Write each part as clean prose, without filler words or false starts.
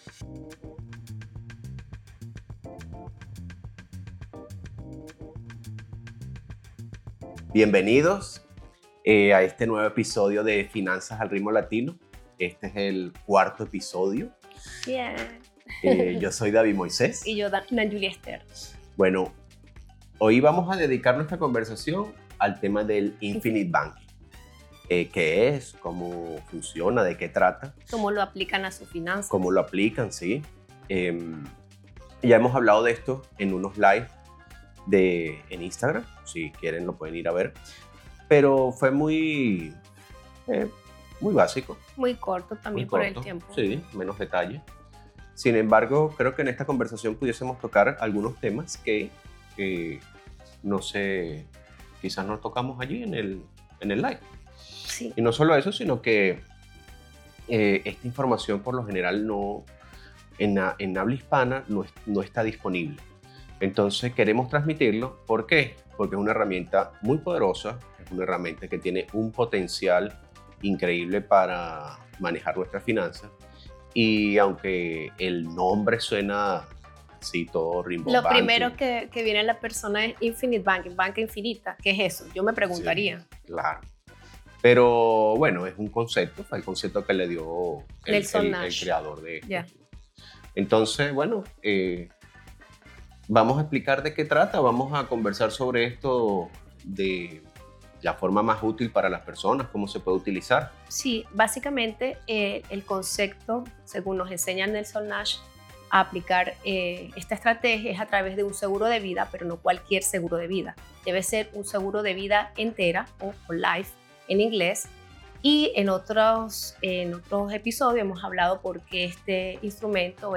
Bienvenidos a este nuevo episodio de Finanzas al Ritmo Latino. Este es el cuarto episodio. Yeah. Yo soy David Moisés. Y yo, Julia Esther. Bueno, hoy vamos a dedicar nuestra conversación al tema del Infinite Banking. ¿Qué es? ¿Cómo funciona? ¿De qué trata? ¿Cómo lo aplican a sus finanzas? ¿Cómo lo aplican? Sí. Ya hemos hablado de esto en unos live en Instagram. Si quieren lo pueden ir a ver. Pero fue muy básico. Muy corto también por el tiempo. Sí, menos detalle. Sin embargo, creo que en esta conversación pudiésemos tocar algunos temas que no sé, quizás no tocamos allí en el live. Sí. Y no solo eso, sino que esta información por lo general en habla hispana no está disponible. Entonces queremos transmitirlo. ¿Por qué? Porque es una herramienta muy poderosa, es una herramienta que tiene un potencial increíble para manejar nuestras finanzas. Y aunque el nombre suena así todo rimbombante, lo primero que viene a la persona es Infinite Banking, banca infinita. ¿Qué es eso? Yo me preguntaría. Sí, claro. Pero bueno, es un concepto, fue el concepto que le dio el creador de esto. Yeah. Entonces, bueno, vamos a explicar de qué trata, vamos a conversar sobre esto de la forma más útil para las personas, cómo se puede utilizar. Sí, básicamente el concepto, según nos enseña Nelson Nash, a aplicar esta estrategia es a través de un seguro de vida, pero no cualquier seguro de vida. Debe ser un seguro de vida entera o life en inglés. Y en otros episodios hemos hablado porque este instrumento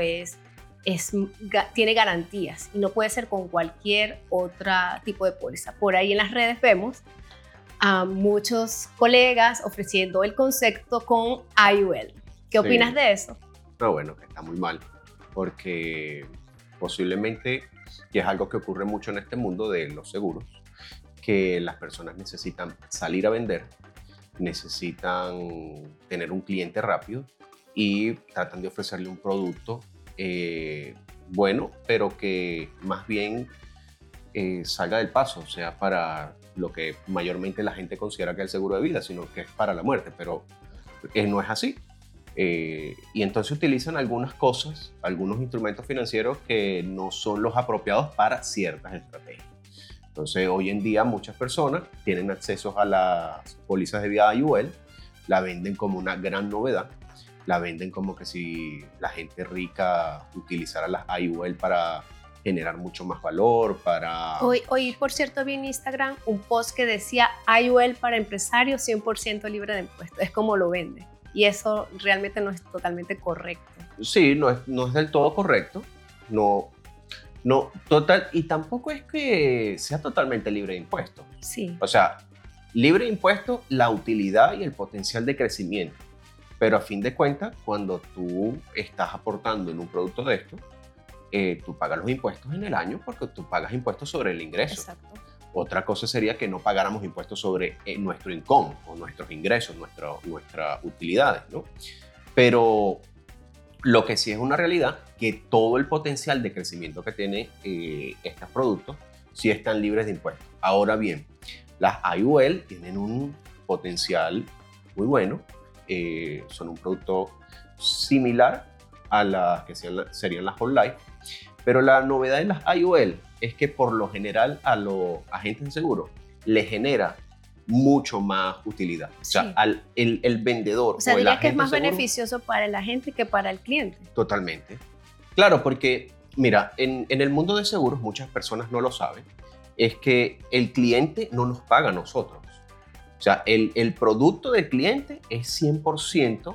tiene garantías y no puede ser con cualquier otro tipo de póliza. Por ahí en las redes vemos a muchos colegas ofreciendo el concepto con IUL. ¿Qué opinas de eso? No, bueno, que está muy mal, porque posiblemente, y es algo que ocurre mucho en este mundo de los seguros, que las personas necesitan salir a vender, necesitan tener un cliente rápido y tratan de ofrecerle un producto bueno, pero que más bien salga del paso, o sea, para lo que mayormente la gente considera que es el seguro de vida, sino que es para la muerte, pero no es así. Y entonces utilizan algunas cosas, algunos instrumentos financieros que no son los apropiados para ciertas estrategias. Entonces, hoy en día muchas personas tienen acceso a las pólizas de vida IUL, la venden como una gran novedad, la venden como que si la gente rica utilizara las IUL para generar mucho más valor, para... Hoy, por cierto, vi en Instagram un post que decía IUL para empresarios 100% libre de impuestos. Es como lo vende. Y eso realmente no es totalmente correcto. Sí, no es del todo correcto. No, total, y tampoco es que sea totalmente libre de impuestos. Sí. O sea, libre de impuestos, la utilidad y el potencial de crecimiento. Pero a fin de cuentas, cuando tú estás aportando en un producto de esto, tú pagas los impuestos en el año porque tú pagas impuestos sobre el ingreso. Exacto. Otra cosa sería que no pagáramos impuestos sobre nuestro income o nuestros ingresos, nuestras utilidades, ¿no? Pero lo que sí es una realidad, que todo el potencial de crecimiento que tiene estos productos sí están libres de impuestos. Ahora bien, las IUL tienen un potencial muy bueno, son un producto similar a las que serían las Whole Life, pero la novedad de las IUL es que por lo general a los agentes de seguro les genera mucho más utilidad. Sí. O sea, el vendedor o sea, o el diría que es más seguro, beneficioso para el agente que para el cliente. Totalmente. Claro, porque mira, en el mundo de seguros muchas personas no lo saben, es que el cliente no nos paga a nosotros. O sea, el producto del cliente es 100%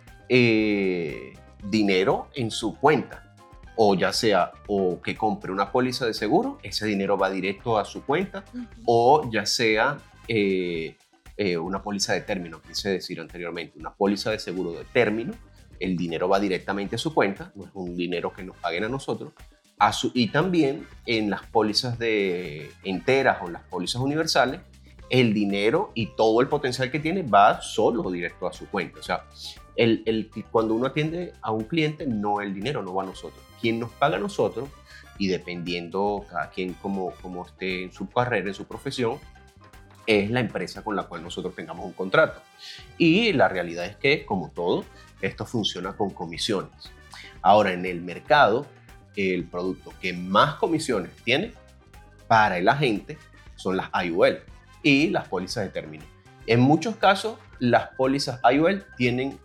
dinero en su cuenta. O ya sea o que compre una póliza de seguro, ese dinero va directo a su cuenta, o ya sea una póliza de término, quise decir anteriormente, una póliza de seguro de término, el dinero va directamente a su cuenta, no es un dinero que nos paguen a nosotros, y también en las pólizas enteras o en las pólizas universales, el dinero y todo el potencial que tiene va solo directo a su cuenta. O sea, cuando uno atiende a un cliente, no, el dinero no va a nosotros. Quien nos paga a nosotros, y dependiendo cada quien como esté en su carrera, en su profesión, es la empresa con la cual nosotros tengamos un contrato. Y la realidad es que, como todo, esto funciona con comisiones. Ahora, en el mercado, el producto que más comisiones tiene para el agente son las IUL y las pólizas de término. En muchos casos, las pólizas IUL tienen,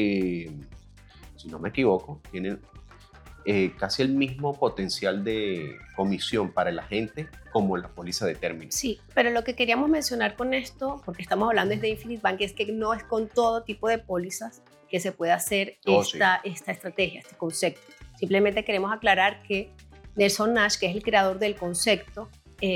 si no me equivoco, tienen casi el mismo potencial de comisión para el agente como la póliza de término. Sí, pero lo que queríamos mencionar con esto, porque estamos hablando desde Infinite Bank, es que no es con todo tipo de pólizas que se puede hacer esta estrategia, este concepto. Simplemente queremos aclarar que Nelson Nash, que es el creador del concepto,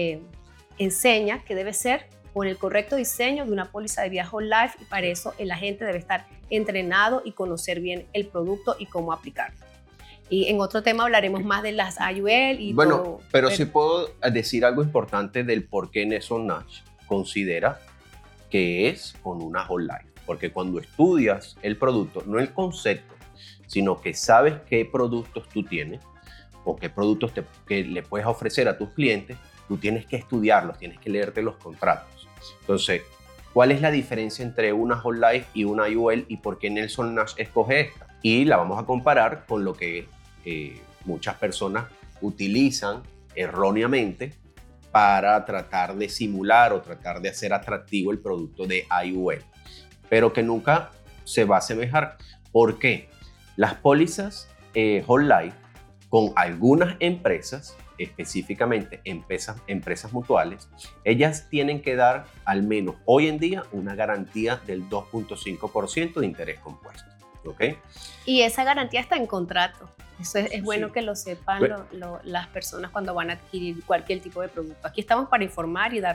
enseña que debe ser con el correcto diseño de una póliza de vida whole life, y para eso el agente debe estar entrenado y conocer bien el producto y cómo aplicarlo. Y en otro tema hablaremos más de las IUL y bueno, todo. Pero sí puedo decir algo importante del por qué Nelson Nash considera que es con una whole life. Porque cuando estudias el producto, no el concepto, sino que sabes qué productos tú tienes o qué productos que le puedes ofrecer a tus clientes, tú tienes que estudiarlos, tienes que leerte los contratos. Entonces, ¿cuál es la diferencia entre una whole life y una IUL y por qué Nelson Nash escoge esta? Y la vamos a comparar con lo que muchas personas utilizan erróneamente para tratar de simular o tratar de hacer atractivo el producto de IUL, pero que nunca se va a asemejar. ¿Por qué? Las pólizas whole life con algunas empresas, específicamente empresas mutuales, ellas tienen que dar al menos hoy en día una garantía del 2.5% de interés compuesto. ¿Okay? Y esa garantía está en contrato. Eso es bueno que lo sepan las personas cuando van a adquirir cualquier tipo de producto. Aquí estamos para informar y dar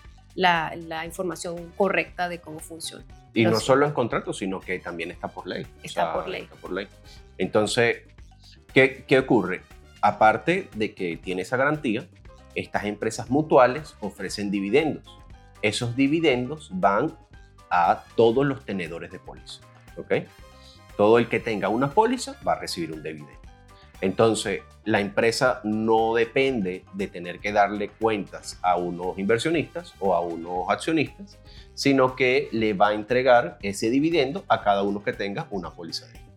la información correcta de cómo funciona. Y no solo en contrato, sino que también está por ley. Está por ley. Entonces, ¿qué ocurre? Aparte de que tiene esa garantía, estas empresas mutuales ofrecen dividendos. Esos dividendos van a todos los tenedores de póliza. ¿Ok? Todo el que tenga una póliza va a recibir un dividendo. Entonces, la empresa no depende de tener que darle cuentas a unos inversionistas o a unos accionistas, sino que le va a entregar ese dividendo a cada uno que tenga una póliza de vida.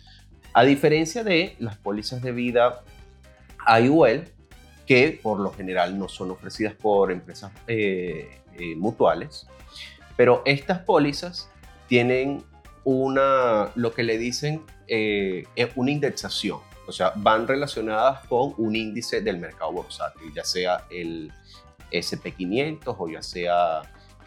A diferencia de las pólizas de vida IUL, que por lo general no son ofrecidas por empresas mutuales, pero estas pólizas tienen lo que le dicen una indexación. O sea, van relacionadas con un índice del mercado bursátil, ya sea el SP500 o ya sea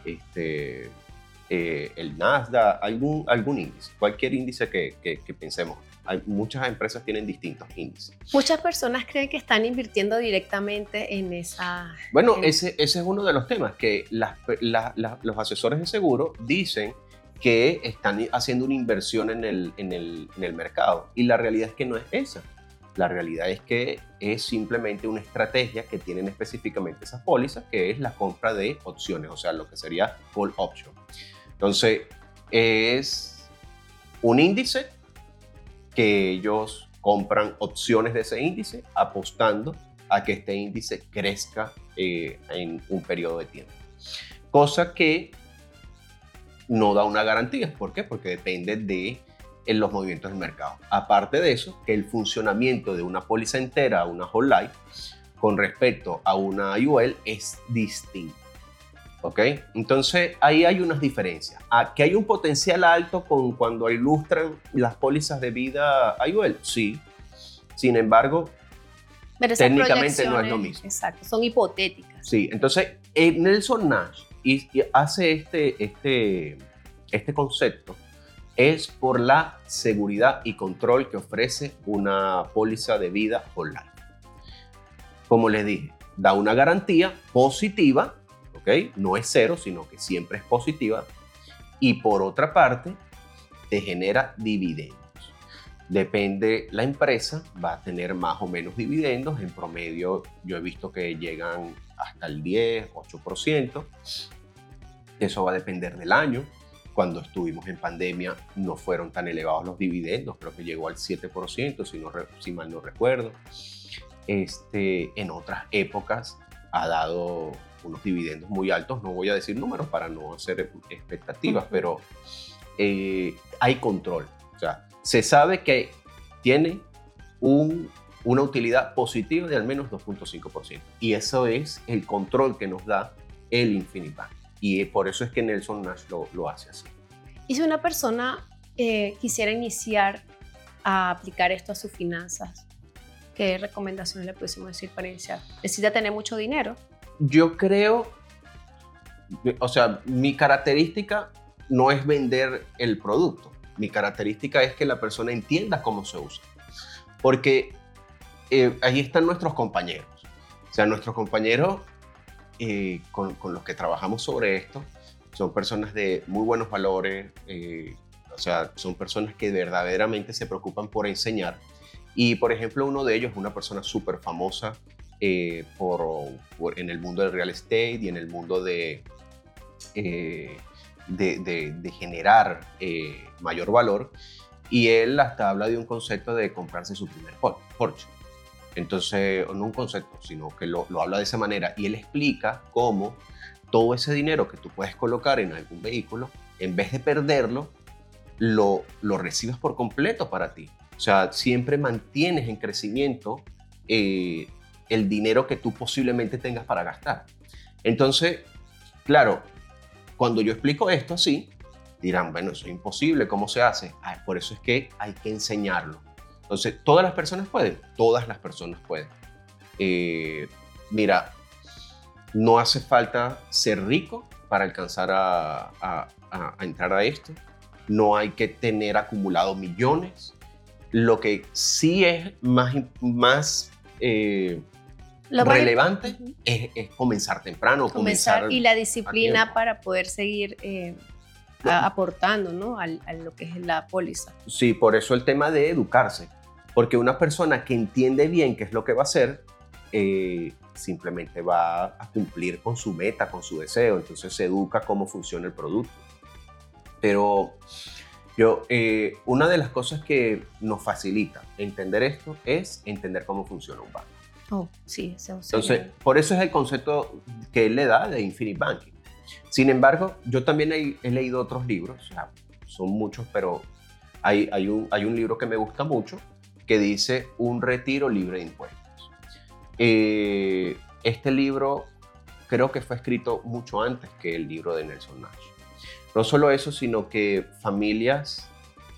el Nasdaq, algún índice, cualquier índice que pensemos. Muchas empresas tienen distintos índices. Muchas personas creen que están invirtiendo directamente en esa... Bueno, ese es uno de los temas, que los asesores de seguro dicen que están haciendo una inversión en el mercado. Y la realidad es que no es esa. La realidad es que es simplemente una estrategia que tienen específicamente esas pólizas, que es la compra de opciones, o sea, lo que sería call option. Entonces, es un índice que ellos compran opciones de ese índice apostando a que este índice crezca en un periodo de tiempo. Cosa que no da una garantía. ¿Por qué? Porque depende de los movimientos del mercado. Aparte de eso, que el funcionamiento de una póliza entera, una whole life, con respecto a una IUL es distinto. ¿Ok? Entonces, ahí hay unas diferencias. ¿Que hay un potencial alto cuando ilustran las pólizas de vida IUL? Sí. Sin embargo, técnicamente no es lo mismo. Exacto, son hipotéticas. Sí, entonces Nelson Nash hace este concepto es por la seguridad y control que ofrece una póliza de vida whole life. Como les dije, da una garantía positiva, ¿ok? No es cero, sino que siempre es positiva. Y por otra parte, te genera dividendos. Depende la empresa, va a tener más o menos dividendos. En promedio, yo he visto que llegan hasta el 10, 8%. Eso va a depender del año. Cuando estuvimos en pandemia no fueron tan elevados los dividendos, creo que llegó al 7%, si mal no recuerdo. En otras épocas ha dado unos dividendos muy altos, no voy a decir números para no hacer expectativas, pero hay control. O sea, se sabe que tiene una utilidad positiva de al menos 2.5%. Y eso es el control que nos da el Infinity Bank. Y por eso es que Nelson Nash lo hace así. Y si una persona quisiera iniciar a aplicar esto a sus finanzas, ¿qué recomendaciones le pudiésemos decir para iniciar? ¿Necesita tener mucho dinero? Yo creo, o sea, mi característica no es vender el producto. Mi característica es que la persona entienda cómo se usa. Porque ahí están nuestros compañeros. O sea, nuestros compañeros con los que trabajamos sobre esto son personas de muy buenos valores, o sea, son personas que verdaderamente se preocupan por enseñar. Y, por ejemplo, uno de ellos es una persona súper famosa en el mundo del real estate y en el mundo de generar mayor valor. Y él hasta habla de un concepto de comprarse su primer Porsche. Entonces, no un concepto, sino que lo habla de esa manera. Y él explica cómo todo ese dinero que tú puedes colocar en algún vehículo, en vez de perderlo, lo recibes por completo para ti. O sea, siempre mantienes en crecimiento el dinero que tú posiblemente tengas para gastar. Entonces, claro, cuando yo explico esto así, dirán, bueno, eso es imposible, ¿cómo se hace? Por eso es que hay que enseñarlo. Entonces, ¿todas las personas pueden? Todas las personas pueden. Mira, no hace falta ser rico para alcanzar a entrar a esto. No hay que tener acumulado millones. Lo que sí es más relevante es comenzar temprano. Comenzar y la disciplina para poder seguir aportando, ¿no? a lo que es la póliza. Sí, por eso el tema de educarse. Porque una persona que entiende bien qué es lo que va a hacer, simplemente va a cumplir con su meta, con su deseo. Entonces se educa cómo funciona el producto. Pero una de las cosas que nos facilita entender esto es entender cómo funciona un banco. Oh, sí, eso Entonces, por eso es el concepto que él le da de Infinite Banking. Sin embargo, yo también he leído otros libros, o sea, son muchos, pero hay un libro que me gusta mucho que dice Un retiro libre de impuestos. Este libro creo que fue escrito mucho antes que el libro de Nelson Nash. No solo eso, sino que familias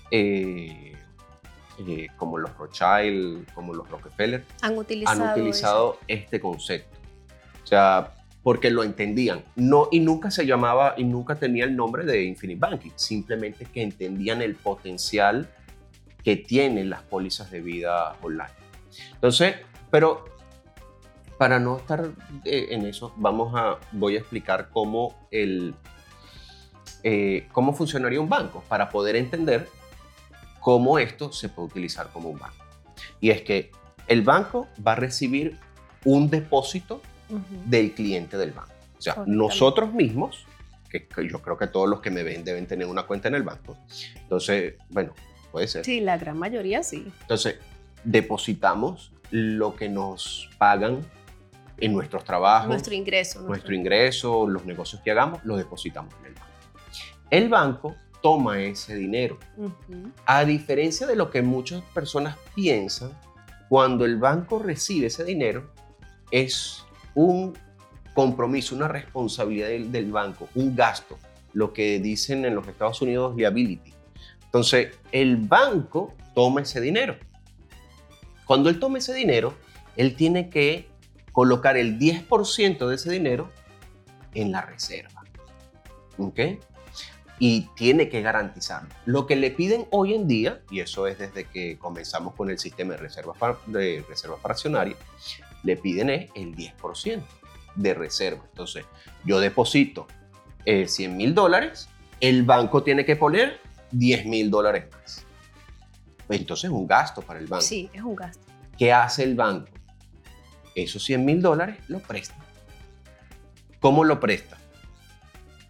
como los Rothschild, como los Rockefeller, han utilizado este concepto. O sea, porque lo entendían. Y nunca se llamaba y nunca tenía el nombre de Infinite Banking. Simplemente que entendían el potencial que tienen las pólizas de vida online. Entonces, pero para no estar en eso, voy a explicar cómo funcionaría un banco para poder entender cómo esto se puede utilizar como un banco. Y es que el banco va a recibir un depósito del cliente del banco. O sea, nosotros mismos, que yo creo que todos los que me ven deben tener una cuenta en el banco. Entonces, bueno, puede ser. Sí, la gran mayoría sí. Entonces, depositamos lo que nos pagan en nuestros trabajos. Nuestro ingreso, los negocios que hagamos, los depositamos en el banco. El banco toma ese dinero. A diferencia de lo que muchas personas piensan, cuando el banco recibe ese dinero, es un compromiso, una responsabilidad del banco, un gasto, lo que dicen en los Estados Unidos liability. Entonces, el banco toma ese dinero. Cuando él toma ese dinero, él tiene que colocar el 10% de ese dinero en la reserva. ¿Ok? Y tiene que garantizarlo. Lo que le piden hoy en día, y eso es desde que comenzamos con el sistema de reserva fraccionaria, le piden el 10% de reserva. Entonces, yo deposito $100,000, el banco tiene que poner $10,000 más. Entonces es un gasto para el banco. Sí, es un gasto. ¿Qué hace el banco? Esos $100,000 lo presta. ¿Cómo lo presta?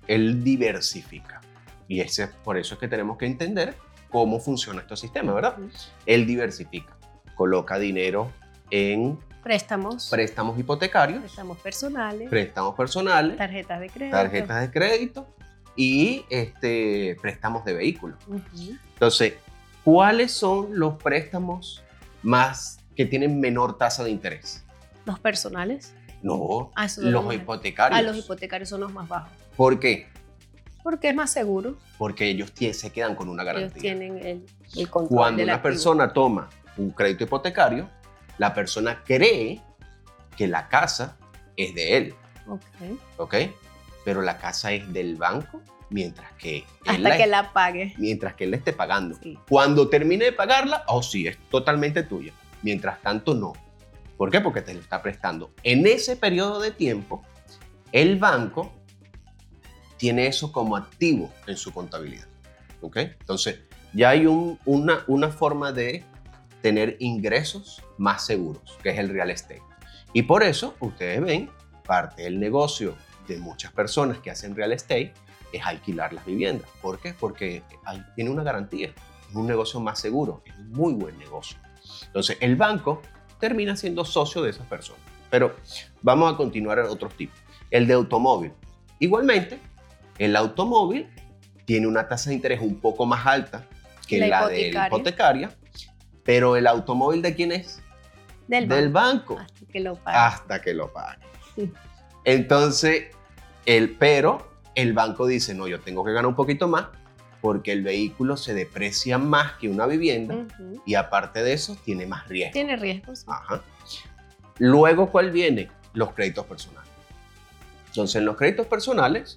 él diversifica. Y por eso es que tenemos que entender cómo funciona este sistema, ¿verdad? Él diversifica, coloca dinero en préstamos hipotecarios, préstamos personales, tarjetas de crédito y préstamos de vehículos. Entonces, ¿cuáles son los préstamos que tienen menor tasa de interés? ¿Los personales? No, los hipotecarios. Los hipotecarios son los más bajos. ¿Por qué? Porque es más seguro. Porque ellos se quedan con una garantía. Ellos tienen el control Cuando del una activo. persona toma un crédito hipotecario, la persona cree que la casa es de él. ¿Ok? Pero la casa es del banco mientras que que la pague. Mientras que él la esté pagando. Sí. Cuando termine de pagarla, sí, es totalmente tuya. Mientras tanto, no. ¿Por qué? Porque te lo está prestando. En ese periodo de tiempo, el banco tiene eso como activo en su contabilidad. ¿Ok? Entonces, ya hay una forma de tener ingresos más seguros, que es el real estate. Y por eso, ustedes ven, parte del negocio de muchas personas que hacen real estate es alquilar las viviendas. ¿Por qué? Porque tiene una garantía. Es un negocio más seguro. Es un muy buen negocio. Entonces, el banco termina siendo socio de esas personas. Pero vamos a continuar en otros tipos. El de automóvil. Igualmente, el automóvil tiene una tasa de interés un poco más alta que la de la hipotecaria. Pero ¿el automóvil de quién es? Del banco. Hasta que lo pague. Hasta que lo pague. Entonces, pero el banco dice, no, yo tengo que ganar un poquito más porque el vehículo se deprecia más que una vivienda y aparte de eso tiene más riesgo. Tiene riesgos. Ajá. Luego, ¿cuál viene? Los créditos personales. Entonces, en los créditos personales,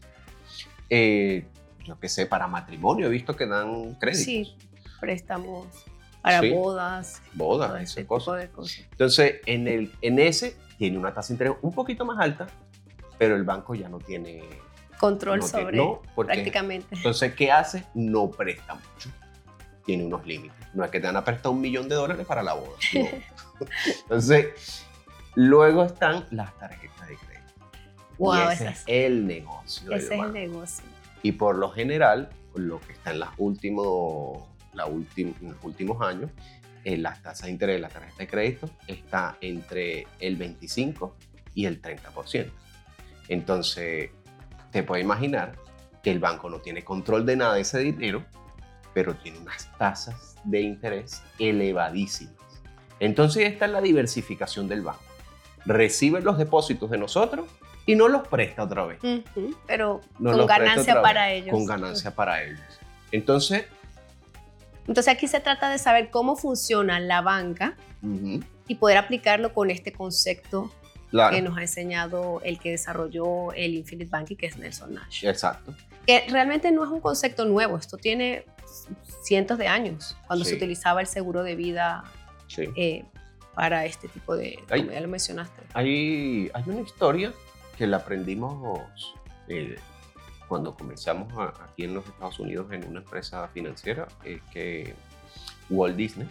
yo qué sé, para matrimonio he visto que dan créditos. Sí, préstamos para bodas, esas cosas. Entonces, en ese tiene una tasa de interés un poquito más alta, pero el banco ya no tiene control sobre prácticamente. Entonces, ¿qué hace? No presta mucho. Tiene unos límites. No es que te van a prestar $1 millón para la boda. No. Entonces, luego están las tarjetas de crédito. Wow, ese es el negocio. Ese es el negocio. Y por lo general, lo que está en los últimos años, las tasas de interés de la tarjeta de crédito está entre el 25 y el 30%. Entonces, te puedes imaginar que el banco no tiene control de nada de ese dinero, pero tiene unas tasas de interés elevadísimas. Entonces, esta es la diversificación del banco. Recibe los depósitos de nosotros y no los presta otra vez. Pero con ganancia para ellos. Con ganancia para ellos. Entonces aquí se trata de saber cómo funciona la banca y poder aplicarlo con este concepto que nos ha enseñado el que desarrolló el Infinite Banking, que es Nelson Nash. Exacto. Que realmente no es un concepto nuevo, esto tiene cientos de años, cuando se utilizaba el seguro de vida para este tipo de, como ya lo mencionaste. Hay una historia que la aprendimos cuando comenzamos aquí en los Estados Unidos en una empresa financiera, que Walt Disney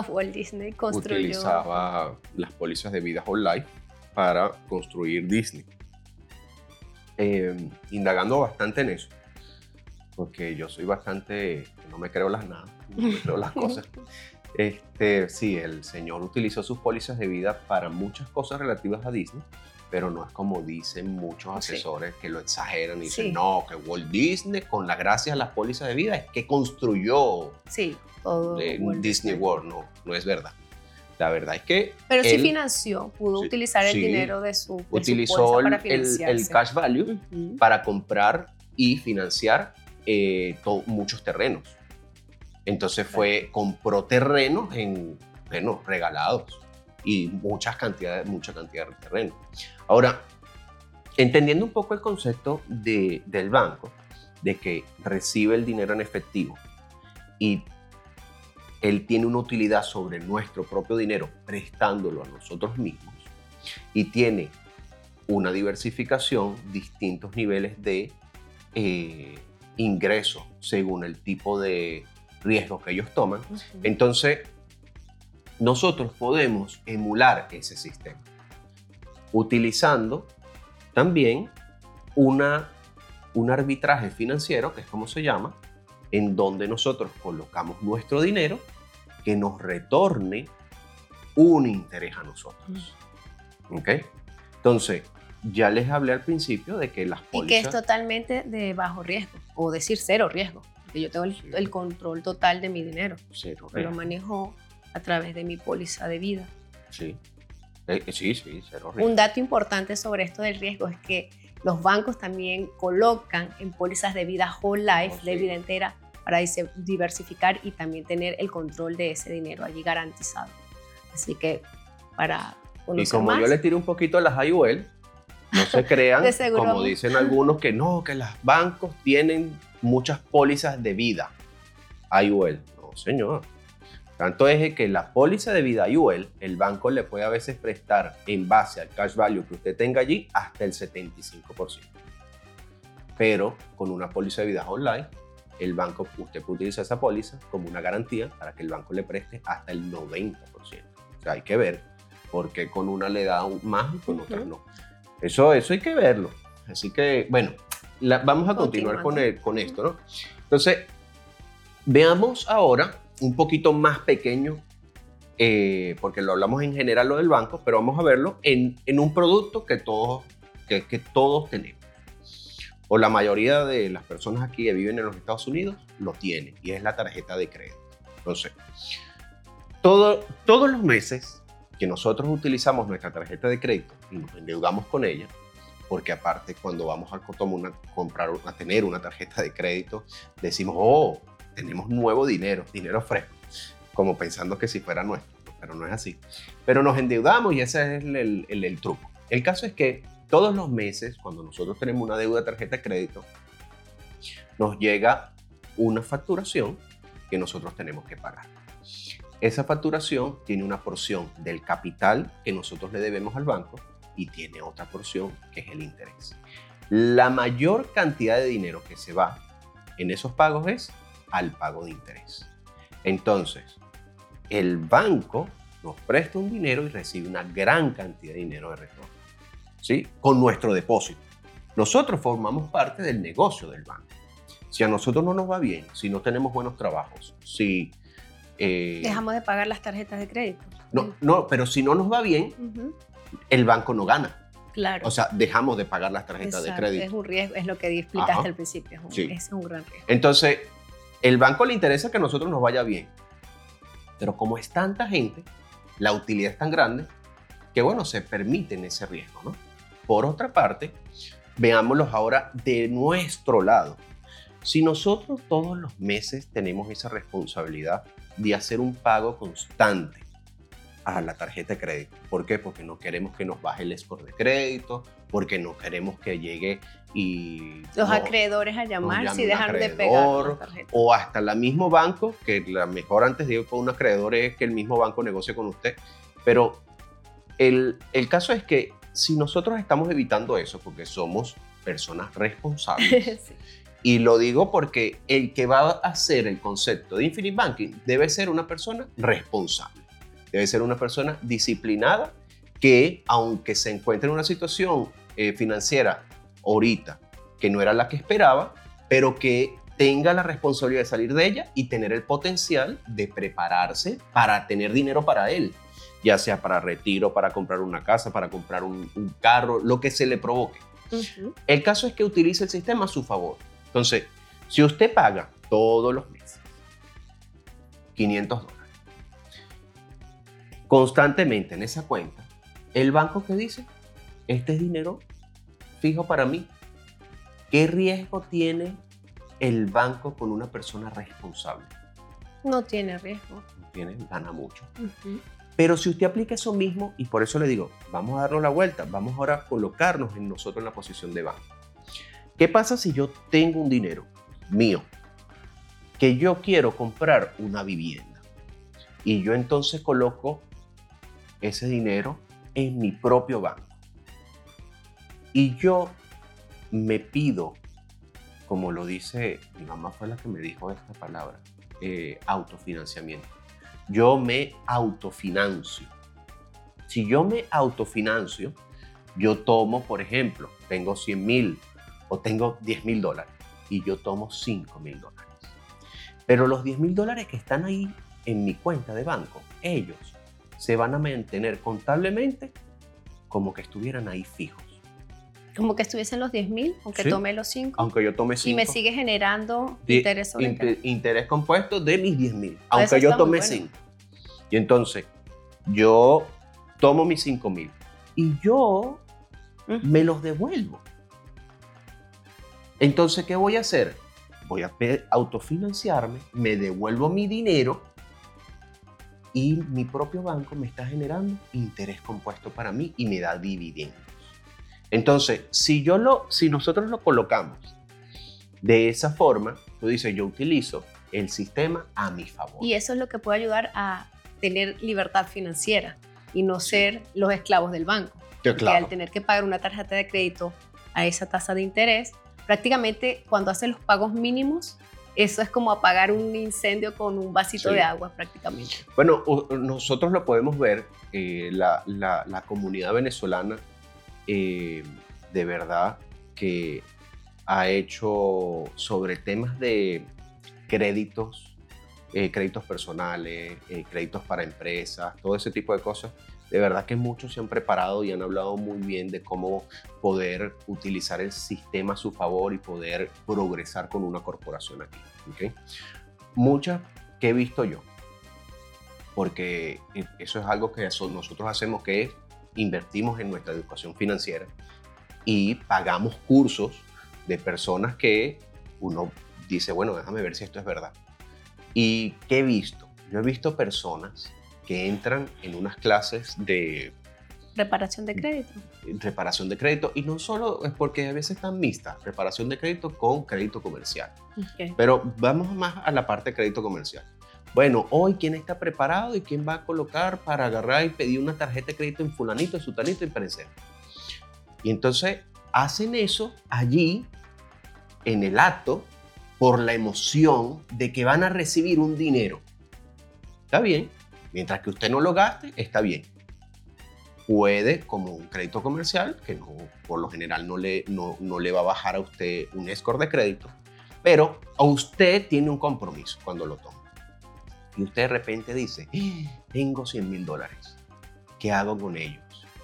utilizaba las pólizas de vida Whole Life para construir Disney. Indagando bastante en eso, porque yo soy bastante, no me creo las cosas. Sí, el señor utilizó sus pólizas de vida para muchas cosas relativas a Disney, pero no es como dicen muchos asesores que lo exageran y dicen, no, que Walt Disney, con las gracias a las pólizas de vida, es que construyó todo Disney World. No es verdad. La verdad es que pero sí financió, pudo utilizar el dinero de su utilizó para financiarse. el cash value para comprar y financiar muchos terrenos. Entonces compró terrenos regalados y mucha cantidad de terrenos. Ahora, entendiendo un poco el concepto del banco, de que recibe el dinero en efectivo y él tiene una utilidad sobre nuestro propio dinero prestándolo a nosotros mismos y tiene una diversificación, distintos niveles de ingresos según el tipo de riesgos que ellos toman. Entonces, nosotros podemos emular ese sistema utilizando también una un arbitraje financiero, que es como se llama, en donde nosotros colocamos nuestro dinero que nos retorne un interés a nosotros. ¿Ok? Entonces, ya les hablé al principio de que las pólizas... Y que es totalmente de bajo riesgo, o decir cero riesgo, porque yo tengo el control total de mi dinero. Cero Lo riesgo. manejo a través de mi póliza de vida. Sí. Sí, cero riesgo. Un dato importante sobre esto del riesgo es que los bancos también colocan en pólizas de vida whole life, de vida entera, para diversificar y también tener el control de ese dinero allí garantizado. Así que para conocer y como más, yo les tiro un poquito a las IUL, no se crean, De seguro. como dicen algunos, que no, que los bancos tienen muchas pólizas de vida IUL. No, señor. Tanto es que la póliza de vida IUL, el banco le puede a veces prestar en base al cash value que usted tenga allí hasta el 75%. Pero con una póliza de vida online, el banco, usted puede utilizar esa póliza como una garantía para que el banco le preste hasta el 90%. O sea, hay que ver por qué con una le da más y con otras no. Eso hay que verlo. Así que, bueno, vamos a continuar con esto, ¿no? Entonces, veamos ahora un poquito más pequeño, porque lo hablamos en general lo del banco, pero vamos a verlo en un producto que todos tenemos. O la mayoría de las personas aquí que viven en los Estados Unidos lo tienen, y es la tarjeta de crédito. Entonces, todos los meses que nosotros utilizamos nuestra tarjeta de crédito y nos endeudamos con ella, porque aparte cuando vamos a tener una tarjeta de crédito, decimos, oh, tenemos nuevo dinero fresco, como pensando que si fuera nuestro, pero no es así. Pero nos endeudamos y ese es el truco. El caso es que todos los meses, cuando nosotros tenemos una deuda de tarjeta de crédito, nos llega una facturación que nosotros tenemos que pagar. Esa facturación tiene una porción del capital que nosotros le debemos al banco y tiene otra porción que es el interés. La mayor cantidad de dinero que se va en esos pagos es al pago de interés. Entonces, el banco nos presta un dinero y recibe una gran cantidad de dinero de retorno, ¿sí? Con nuestro depósito. Nosotros formamos parte del negocio del banco. Si a nosotros no nos va bien, si no tenemos buenos trabajos, si... dejamos de pagar las tarjetas de crédito. No, pero si no nos va bien, el banco no gana. Claro. O sea, dejamos de pagar las tarjetas de crédito. Es un riesgo, es lo que explicaste al principio. Ese es un gran riesgo. Entonces, el banco le interesa que a nosotros nos vaya bien. Pero como es tanta gente, la utilidad es tan grande que, bueno, se permiten ese riesgo, ¿no? Por otra parte, veámoslos ahora de nuestro lado. Si nosotros todos los meses tenemos esa responsabilidad de hacer un pago constante a la tarjeta de crédito. ¿Por qué? Porque no queremos que nos baje el score de crédito, porque no queremos que llegue y... Los acreedores a llamar si dejan de pegar la tarjeta. O hasta el mismo banco, que la mejor antes de ir con un acreedor es que el mismo banco negocie con usted. Pero el caso es que si nosotros estamos evitando eso, porque somos personas responsables, sí. Y lo digo porque el que va a hacer el concepto de Infinite Banking debe ser una persona responsable. Debe ser una persona disciplinada que, aunque se encuentre en una situación financiera ahorita que no era la que esperaba, pero que tenga la responsabilidad de salir de ella y tener el potencial de prepararse para tener dinero para él, ya sea para retiro, para comprar una casa, para comprar un carro, lo que se le provoque. El caso es que utilice el sistema a su favor. Entonces, si usted paga todos los meses $500 constantemente en esa cuenta, el banco que dice, este es dinero fijo para mí. ¿Qué riesgo tiene el banco con una persona responsable? No tiene riesgo. No tiene, gana mucho. Pero si usted aplica eso mismo, y por eso le digo, vamos a darnos la vuelta, vamos ahora a colocarnos en nosotros en la posición de banco. ¿Qué pasa si yo tengo un dinero mío que yo quiero comprar una vivienda y yo entonces coloco ese dinero en mi propio banco y yo me pido, como lo dice, mi mamá fue la que me dijo esta palabra, autofinanciamiento? Yo me autofinancio. Si yo me autofinancio, yo tomo, por ejemplo, tengo 100,000 o tengo $10,000 y yo tomo $5,000. Pero los $10,000 que están ahí en mi cuenta de banco, ellos se van a mantener contablemente como que estuvieran ahí fijos. Como que estuviesen los 10,000, aunque Sí. tome los 5. Aunque yo tome 5. Y me sigue generando interés sobre interés. Interés compuesto de mis 10,000, Eso aunque yo está muy tome bueno. 5. Y entonces, yo tomo mis 5,000 y yo me los devuelvo. Entonces, ¿qué voy a hacer? Voy a autofinanciarme, me devuelvo mi dinero y mi propio banco me está generando interés compuesto para mí y me da dividendos. Entonces, si nosotros lo colocamos de esa forma, tú dices, yo utilizo el sistema a mi favor. Y eso es lo que puede ayudar a tener libertad financiera y no ser los esclavos del banco. Claro. Porque al tener que pagar una tarjeta de crédito a esa tasa de interés, prácticamente cuando haces los pagos mínimos, eso es como apagar un incendio con un vasito de agua prácticamente. Bueno, nosotros lo podemos ver, la comunidad venezolana de verdad que ha hecho sobre temas de créditos, créditos personales, créditos para empresas, todo ese tipo de cosas. De verdad que muchos se han preparado y han hablado muy bien de cómo poder utilizar el sistema a su favor y poder progresar con una corporación aquí. ¿Okay? Muchas que he visto yo, porque eso es algo que nosotros hacemos, que es invertimos en nuestra educación financiera y pagamos cursos de personas que uno dice, bueno, déjame ver si esto es verdad. ¿Y qué he visto? Yo he visto personas que entran en unas clases de reparación de crédito. Y no solo es porque a veces están mixtas, reparación de crédito con crédito comercial. Okay. Pero vamos más a la parte de crédito comercial. Bueno, hoy, ¿quién está preparado y quién va a colocar para agarrar y pedir una tarjeta de crédito en fulanito, en sutanito y perencer? Y entonces hacen eso allí, en el acto, por la emoción de que van a recibir un dinero. Está bien, mientras que usted no lo gaste, está bien. Puede, como un crédito comercial, que no, por lo general no le va a bajar a usted un score de crédito, pero a usted tiene un compromiso cuando lo toma. Y usted de repente dice, tengo $100,000, ¿qué hago con ellos?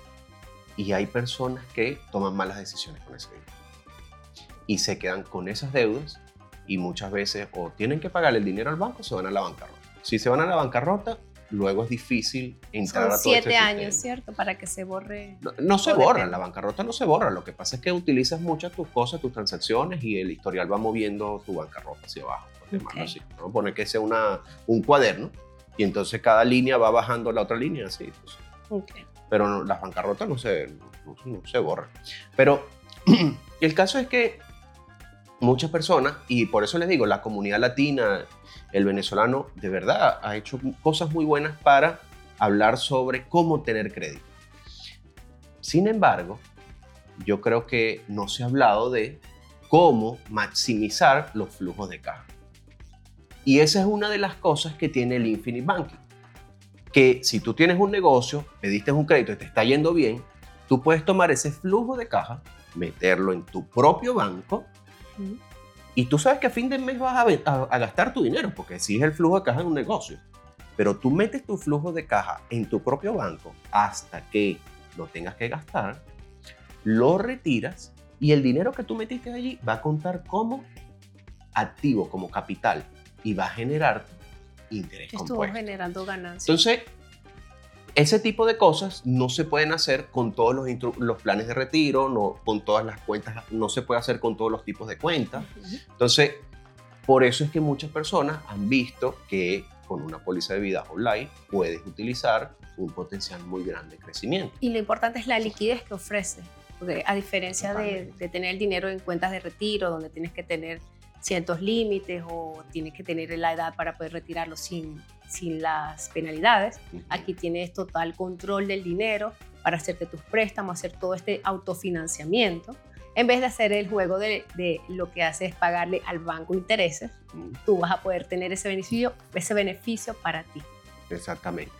Y hay personas que toman malas decisiones con ese dinero. Y se quedan con esas deudas y muchas veces o tienen que pagar el dinero al banco o se van a la bancarrota. Si se van a la bancarrota, luego es difícil entrar a todo este sistema. 7 años, ¿cierto? Para que se borre. No se borra, la bancarrota no se borra. Lo que pasa es que utilizas muchas tus cosas, tus transacciones y el historial va moviendo tu bancarrota hacia abajo. Okay. Así. Vamos a poner que sea un cuaderno y entonces cada línea va bajando la otra línea. Así, pues. Okay. Pero no, las bancarrotas no se borran. Pero el caso es que muchas personas, y por eso les digo, la comunidad latina, el venezolano, de verdad ha hecho cosas muy buenas para hablar sobre cómo tener crédito. Sin embargo, yo creo que no se ha hablado de cómo maximizar los flujos de caja. Y esa es una de las cosas que tiene el Infinite Banking. Que si tú tienes un negocio, pediste un crédito y te está yendo bien, tú puedes tomar ese flujo de caja, meterlo en tu propio banco y tú sabes que a fin de mes vas a gastar tu dinero, porque si es el flujo de caja en un negocio. Pero tú metes tu flujo de caja en tu propio banco hasta que lo tengas que gastar, lo retiras y el dinero que tú metiste allí va a contar como activo, como capital y va a generar interés compuesto. Estuvo generando ganancias. Entonces, ese tipo de cosas no se pueden hacer con todos los planes de retiro, no, con todas las cuentas, no se puede hacer con todos los tipos de cuentas. Entonces, por eso es que muchas personas han visto que con una póliza de vida online puedes utilizar un potencial muy grande de crecimiento. Y lo importante es la liquidez que ofrece, porque a diferencia de tener el dinero en cuentas de retiro, donde tienes que tener ciertos límites o tienes que tener la edad para poder retirarlo sin las penalidades. Aquí tienes total control del dinero para hacerte tus préstamos, hacer todo este autofinanciamiento. En vez de hacer el juego de lo que hace es pagarle al banco intereses, tú vas a poder tener ese beneficio para ti. Exactamente.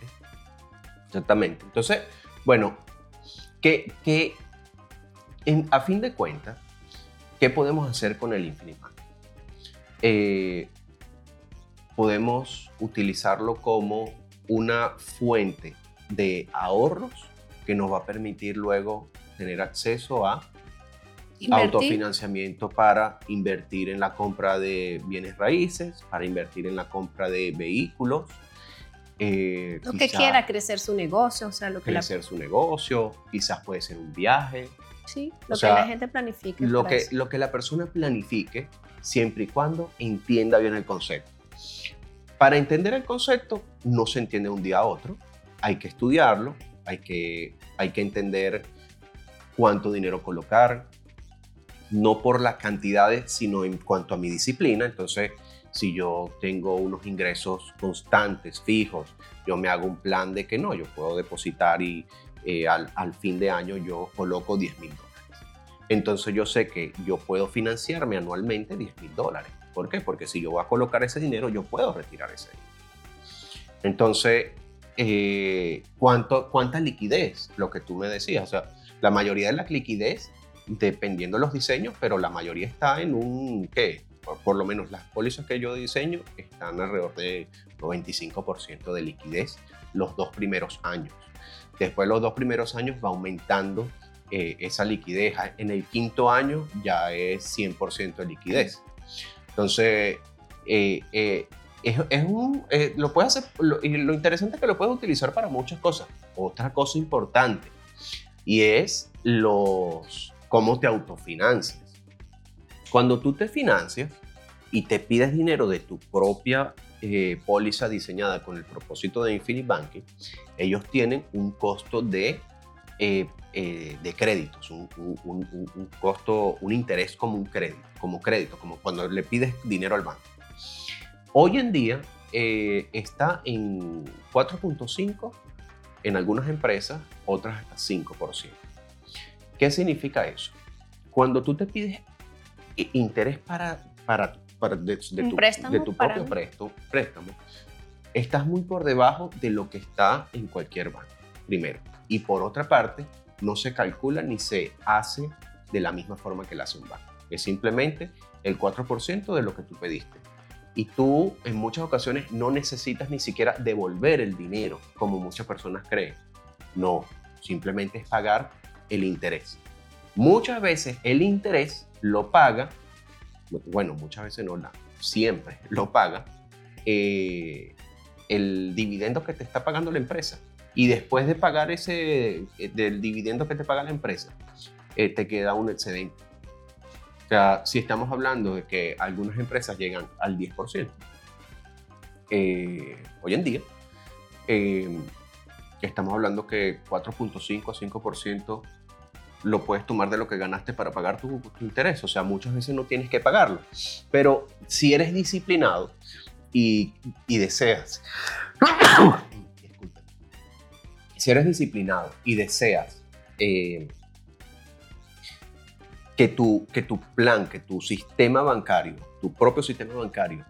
Entonces, bueno, a fin de cuentas, ¿Qué podemos hacer con el Infinite Banking? Podemos utilizarlo como una fuente de ahorros que nos va a permitir luego tener acceso a autofinanciamiento para invertir en la compra de bienes raíces, para invertir en la compra de vehículos. Lo que quiera, crecer su negocio, o sea, crecer su negocio, quizás puede ser un viaje. Sí, lo que la gente planifique. Lo que la persona planifique, siempre y cuando entienda bien el concepto. Para entender el concepto, no se entiende de un día a otro. Hay que estudiarlo, hay que entender cuánto dinero colocar, no por las cantidades, sino en cuanto a mi disciplina. Entonces, si yo tengo unos ingresos constantes, fijos, yo me hago un plan de que no, yo puedo depositar y al fin de año yo coloco $10,000. Entonces yo sé que yo puedo financiarme anualmente $10,000. ¿Por qué? Porque si yo voy a colocar ese dinero, yo puedo retirar ese dinero. Entonces, ¿cuánta liquidez? Lo que tú me decías. O sea, la mayoría de la liquidez, dependiendo de los diseños, pero la mayoría está en un, ¿qué? Por lo menos las pólizas que yo diseño están alrededor de 95% de liquidez los 2 primeros años. Después los 2 primeros años va aumentando esa liquidez. En el 5.º año ya es 100% de liquidez. Entonces, lo puedes hacer, lo interesante es que lo puedes utilizar para muchas cosas. Otra cosa importante, y es cómo te autofinancias. Cuando tú te financias y te pides dinero de tu propia póliza diseñada con el propósito de Infinite Banking, ellos tienen un costo de créditos, un costo, un interés como crédito, como cuando le pides dinero al banco. Hoy en día está en 4.5 en algunas empresas, otras hasta 5%. ¿Qué significa eso? Cuando tú te pides interés de tu propio préstamo, estás muy por debajo de lo que está en cualquier banco, primero. Y por otra parte, no se calcula ni se hace de la misma forma que lo hace un banco. Es simplemente el 4% de lo que tú pediste. Y tú en muchas ocasiones no necesitas ni siquiera devolver el dinero, como muchas personas creen. No, simplemente es pagar el interés. Muchas veces el interés lo paga, bueno, muchas veces no, siempre lo paga el dividendo que te está pagando la empresa. Y después de pagar del dividendo que te paga la empresa, te queda un excedente. O sea, si estamos hablando de que algunas empresas llegan al 10%, hoy en día, estamos hablando que 4.5 a 5% lo puedes tomar de lo que ganaste para pagar tu interés. O sea, muchas veces no tienes que pagarlo. Pero si eres disciplinado y deseas... Si eres disciplinado y deseas que tu plan, que tu sistema bancario, tu propio sistema bancario,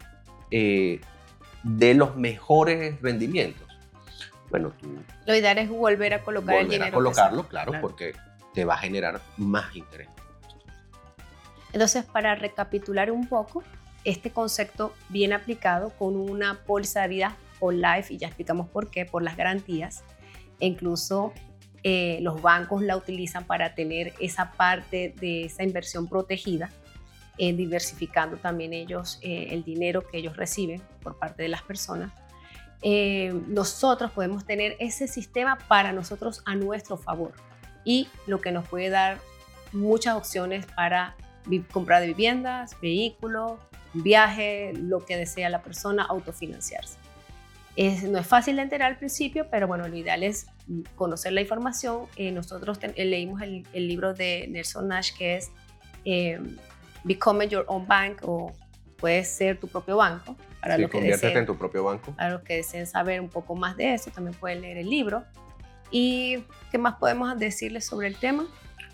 dé los mejores rendimientos, bueno, lo ideal es volver a colocar el dinero. Colocarlo, claro, porque te va a generar más interés. Entonces, para recapitular un poco, este concepto bien aplicado con una póliza de vida Whole Life, y ya explicamos por qué, por las garantías. E incluso los bancos la utilizan para tener esa parte de esa inversión protegida, diversificando también ellos el dinero que ellos reciben por parte de las personas. Nosotros podemos tener ese sistema para nosotros a nuestro favor, y lo que nos puede dar muchas opciones para compra de viviendas, vehículos, viaje, lo que desea la persona, autofinanciarse. No es fácil de enterar al principio, pero bueno, lo ideal es conocer la información. Nosotros leímos el libro de Nelson Nash, que es Become Your Own Bank, o puedes ser tu propio banco. Sí, conviértete en tu propio banco. Para los que deseen saber un poco más de eso, también pueden leer el libro. ¿Y qué más podemos decirles sobre el tema?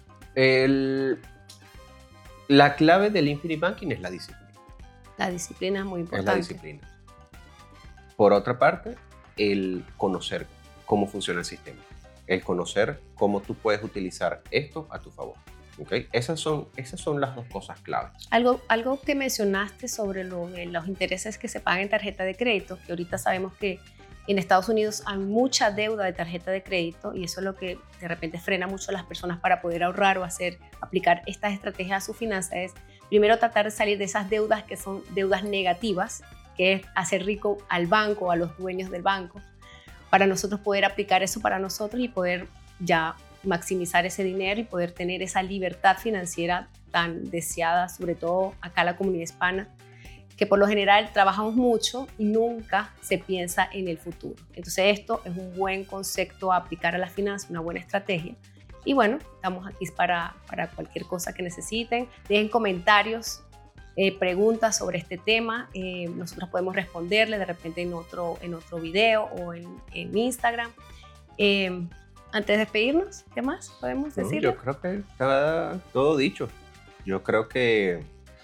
La clave del Infinite Banking es la disciplina. La disciplina es muy importante. Es la disciplina. Por otra parte, el conocer cómo funciona el sistema. El conocer cómo tú puedes utilizar esto a tu favor. ¿Okay? Esas son las dos cosas claves. Algo que mencionaste sobre los intereses que se pagan en tarjeta de crédito, que ahorita sabemos que en Estados Unidos hay mucha deuda de tarjeta de crédito y eso es lo que de repente frena mucho a las personas para poder ahorrar o aplicar estas estrategias a su finanza, es primero tratar de salir de esas deudas que son deudas negativas, que es hacer rico al banco, a los dueños del banco, para nosotros poder aplicar eso para nosotros y poder ya maximizar ese dinero y poder tener esa libertad financiera tan deseada, sobre todo acá en la comunidad hispana, que por lo general trabajamos mucho y nunca se piensa en el futuro. Entonces esto es un buen concepto a aplicar a las finanzas, una buena estrategia. Y bueno, estamos aquí para cualquier cosa que necesiten. Dejen comentarios, preguntas sobre este tema. Nosotros podemos responderle de repente en otro video o en Instagram. Antes de despedirnos, ¿qué más podemos decir? Yo creo que está todo dicho. Yo creo que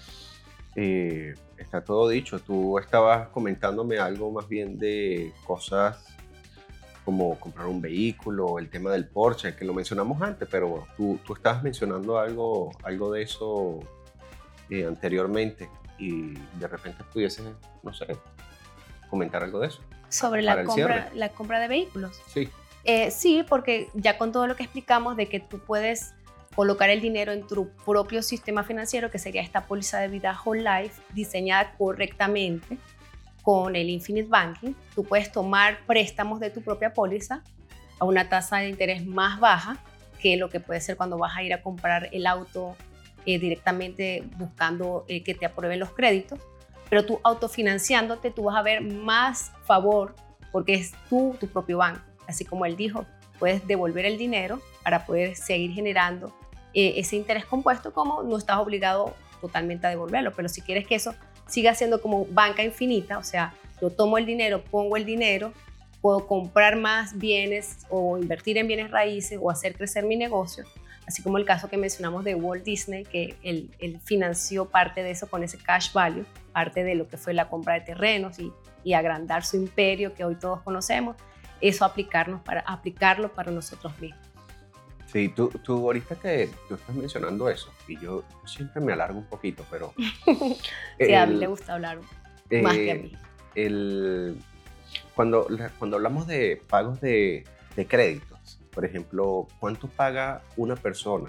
está todo dicho. Tú estabas comentándome algo más bien de cosas como comprar un vehículo, el tema del Porsche, que lo mencionamos antes, pero tú estabas mencionando algo de eso anteriormente y de repente pudieses, no sé, comentar algo de eso. Sobre la compra de vehículos. Sí. Sí, porque ya con todo lo que explicamos de que tú puedes colocar el dinero en tu propio sistema financiero, que sería esta póliza de vida Whole Life, diseñada correctamente con el Infinite Banking, tú puedes tomar préstamos de tu propia póliza a una tasa de interés más baja que lo que puede ser cuando vas a ir a comprar el auto directamente buscando que te aprueben los créditos, pero tú autofinanciándote, tú vas a ver más favor porque es tu propio banco. Así como él dijo, puedes devolver el dinero para poder seguir generando ese interés compuesto, como no estás obligado totalmente a devolverlo, pero si quieres que eso siga siendo como banca infinita, o sea, yo tomo el dinero, pongo el dinero, puedo comprar más bienes o invertir en bienes raíces o hacer crecer mi negocio, así como el caso que mencionamos de Walt Disney, que él financió parte de eso con ese cash value, parte de lo que fue la compra de terrenos y agrandar su imperio que hoy todos conocemos. Eso aplicarlo para nosotros mismos. Sí, tú ahorita que tú estás mencionando eso, y yo siempre me alargo un poquito, pero... Sí, a mí le gusta hablar más que a mí. Cuando hablamos de pagos de créditos, por ejemplo, ¿cuánto paga una persona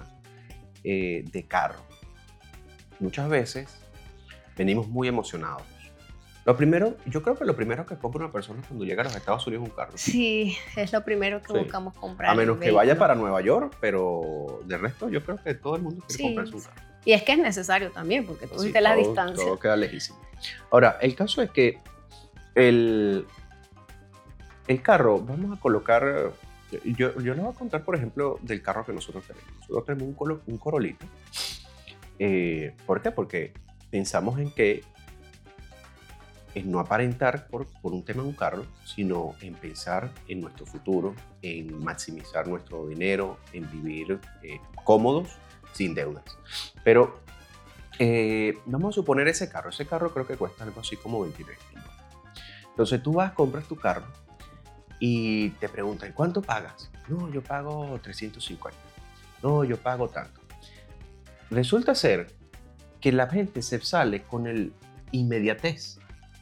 de carro? Muchas veces venimos muy emocionados. Yo creo que lo primero que compra una persona cuando llega a los Estados Unidos es un carro. Sí, es lo primero que buscamos comprar. A menos que vaya para Nueva York, pero de resto yo creo que todo el mundo quiere comprarse un carro. Y es que es necesario también, porque tú viste la distancia. Todo queda lejísimo. Ahora, el caso es que el carro, vamos a colocar... Yo les voy a contar, por ejemplo, del carro que nosotros tenemos. Nosotros tenemos un Corolita. ¿Por qué? Porque pensamos en que no aparentar por un tema de un carro, sino en pensar en nuestro futuro, en maximizar nuestro dinero, en vivir cómodos, sin deudas. Pero vamos a suponer ese carro creo que cuesta algo así como $23,000. Entonces tú vas, compras tu carro y te preguntan, ¿cuánto pagas? No, yo pago 350. No, yo pago tanto. Resulta ser que la gente se sale con el inmediatez.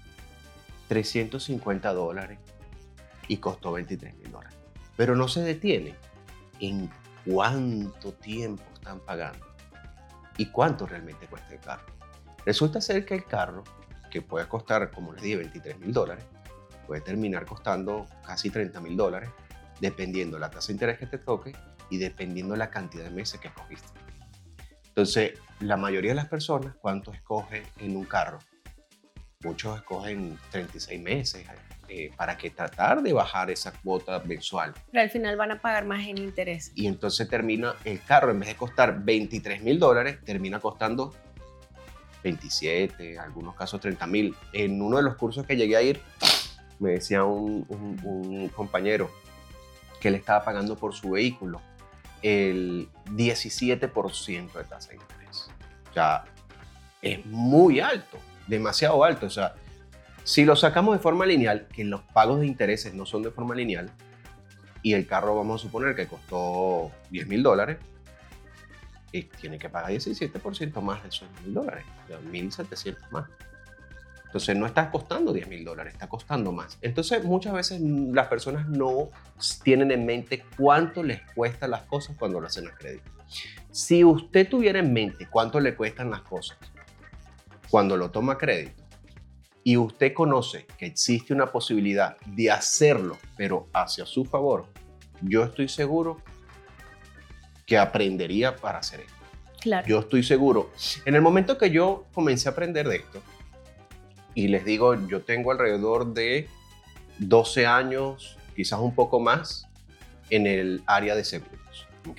$350 y costó $23,000. Pero no se detiene en cuánto tiempo están pagando y cuánto realmente cuesta el carro. Resulta ser que el carro, que puede costar, como les dije, $23,000, puede terminar costando casi $30,000, dependiendo la tasa de interés que te toque y dependiendo la cantidad de meses que escogiste. Entonces, la mayoría de las personas, ¿cuánto escoge en un carro? Muchos escogen 36 meses para que tratar de bajar esa cuota mensual. Pero al final van a pagar más en interés. Y entonces termina el carro, en vez de costar $23,000, termina costando 27, en algunos casos 30,000. En uno de los cursos que llegué a ir, me decía un compañero que le estaba pagando por su vehículo el 17% de tasa de interés. O sea, es muy alto. Demasiado alto, o sea, si lo sacamos de forma lineal, que los pagos de intereses no son de forma lineal, y el carro vamos a suponer que costó $10,000, tiene que pagar 17% más de esos $1,000, de 1.700 más. Entonces no está costando $10,000, está costando más. Entonces muchas veces las personas no tienen en mente cuánto les cuestan las cosas cuando lo hacen a crédito. Si usted tuviera en mente cuánto le cuestan las cosas cuando lo toma a crédito y usted conoce que existe una posibilidad de hacerlo, pero hacia su favor, yo estoy seguro que aprendería para hacer esto. Claro. Yo estoy seguro. En el momento que yo comencé a aprender de esto, y les digo, yo tengo alrededor de 12 años, quizás un poco más, en el área de seguros, ¿ok?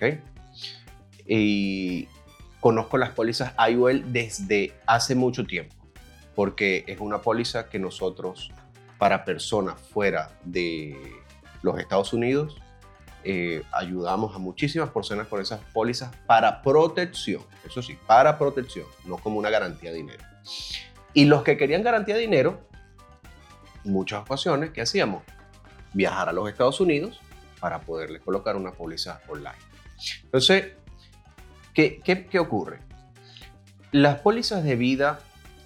Y conozco las pólizas IUL desde hace mucho tiempo, porque es una póliza que nosotros, para personas fuera de los Estados Unidos, ayudamos a muchísimas personas con esas pólizas para protección, eso sí, para protección, no como una garantía de dinero. Y los que querían garantía de dinero, en muchas ocasiones, ¿qué hacíamos? Viajar a los Estados Unidos para poderles colocar una póliza online. Entonces, ¿qué ocurre? Las pólizas de vida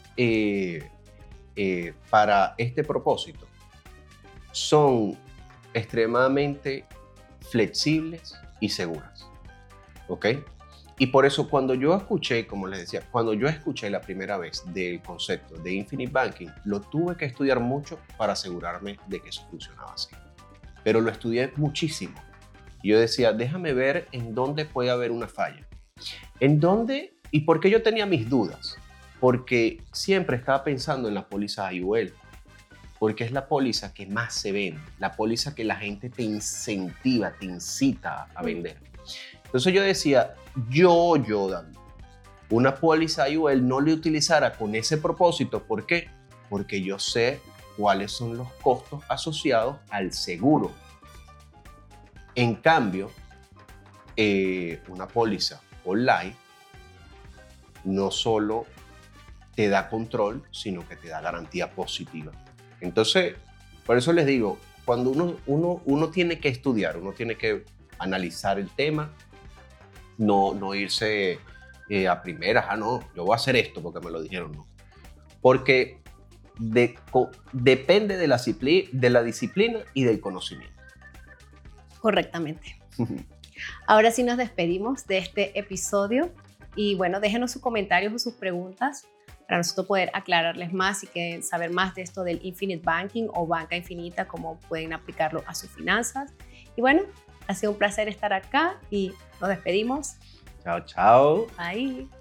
para este propósito son extremadamente flexibles y seguras, ¿ok? Y por eso cuando yo escuché, como les decía, cuando yo escuché la primera vez del concepto de Infinite Banking, lo tuve que estudiar mucho para asegurarme de que eso funcionaba así. Pero lo estudié muchísimo. Y yo decía, déjame ver en dónde puede haber una falla. ¿En dónde? ¿Y por qué yo tenía mis dudas? Porque siempre estaba pensando en la póliza IUL, porque es la póliza que más se vende, la póliza que la gente te incentiva, te incita a vender. Entonces yo decía, Dan, una póliza IUL no le utilizara con ese propósito. ¿Por qué? Porque yo sé cuáles son los costos asociados al seguro. En cambio, una póliza online no solo te da control, sino que te da garantía positiva. Entonces, por eso les digo, cuando uno tiene que estudiar, uno tiene que analizar el tema, no irse a primeras, no, yo voy a hacer esto porque me lo dijeron, no. Porque depende de la disciplina y del conocimiento. Correctamente. Ahora sí nos despedimos de este episodio y bueno, déjenos sus comentarios o sus preguntas para nosotros poder aclararles más y que saber más de esto del Infinite Banking o banca infinita, cómo pueden aplicarlo a sus finanzas. Y bueno, ha sido un placer estar acá y nos despedimos. Chao, chao. Bye.